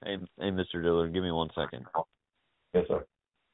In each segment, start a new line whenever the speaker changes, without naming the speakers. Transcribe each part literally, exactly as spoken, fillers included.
Hey, hey, Mister Dillard, give me one second.
Yes, sir.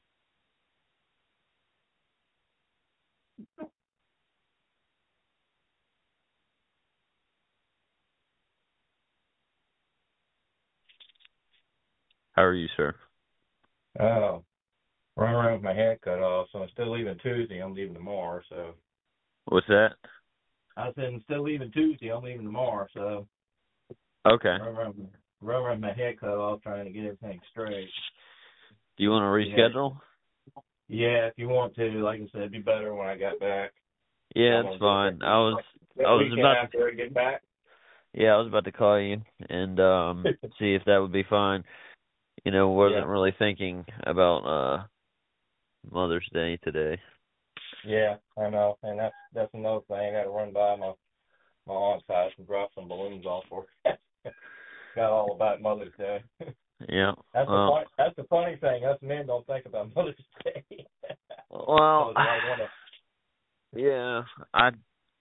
How are you, sir?
Oh, running around with my head cut off, so I'm still leaving Tuesday. I'm leaving tomorrow, so.
What's that?
I said I'm still leaving Tuesday. I'm leaving tomorrow, so.
Okay.
Running around, running around with my head cut off, trying to get everything straight.
Do you want to
Yeah.
reschedule?
Yeah, if you want to, like I said, it'd be better when I got back.
Yeah,
I'm
it's
gonna do
fine.
it
I was,
that
I was
weekend
about to,
after I get back.
yeah, I was about to call you and um see if that would be fine. You know, wasn't
Yeah.
really thinking about uh Mother's Day today.
Yeah, I know, and that's that's another thing. I got to run by my my aunt's house and drop some balloons off for her. Got all about Mother's Day.
Yeah.
That's the
Well,
fun, That's the funny thing. Us men don't think about Mother's Day.
well,
Mother's right one of.
yeah, I,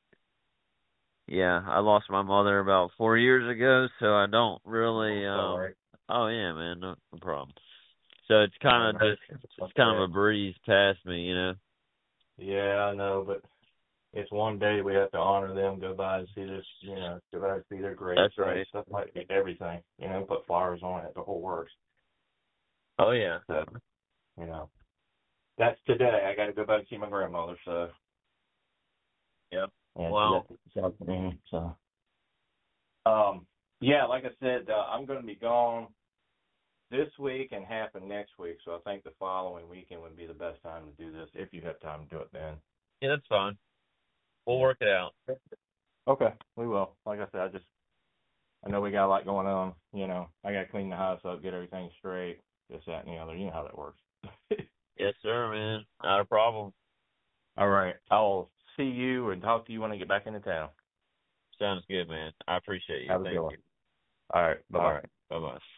yeah, I lost my mother about four years ago, so I don't really, um.
Sorry.
Oh yeah, man, no, no problem. So it's kind of
Yeah,
just, it's kind of a breeze past me, you know.
yeah, I know, but it's one day we have to honor them, go by and see this, you know, go by and see their graves,
That's right.
stuff like everything, you know, put flowers on it, the whole works.
Oh yeah.
So, you know, that's today. I got to go back and see my grandmother, so.
Yep.
And she
Well,
got this afternoon, so. Um, yeah, like I said, uh, I'm going to be gone this week and half of next week, so I think the following weekend would be the best time to do this, if you have time to do it then.
yeah, that's fine. We'll
Yeah.
work it out.
Okay, we will. Like I said, I just, I know we got a lot going on. You know, I got to clean the house up, get everything straight, this, that, and the other. You know how that works.
Yes, sir, man. Not a problem.
All right. I'll see you and talk to you when I get back into town.
Sounds good, man. I appreciate you.
Have a
Thank
good one.
you.
All right. Bye-bye.
All right. Bye bye.